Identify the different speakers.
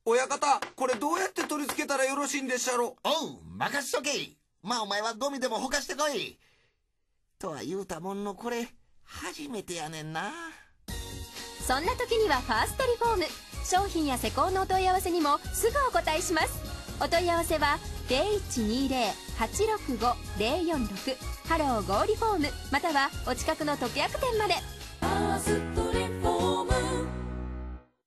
Speaker 1: 親方、これどうやって取り付けたらよろしいんでっしゃろ。
Speaker 2: おう、任しとけ。まあお前はゴミでもほかしてこい。とは言うたもんの、これ初めてやねんな。
Speaker 3: そんな時にはファーストリフォーム。商品や施工のお問い合わせにもすぐお答えします。お問い合わせは 0120-865-046 ハローゴーリフォーム、またはお近くの特約店まで。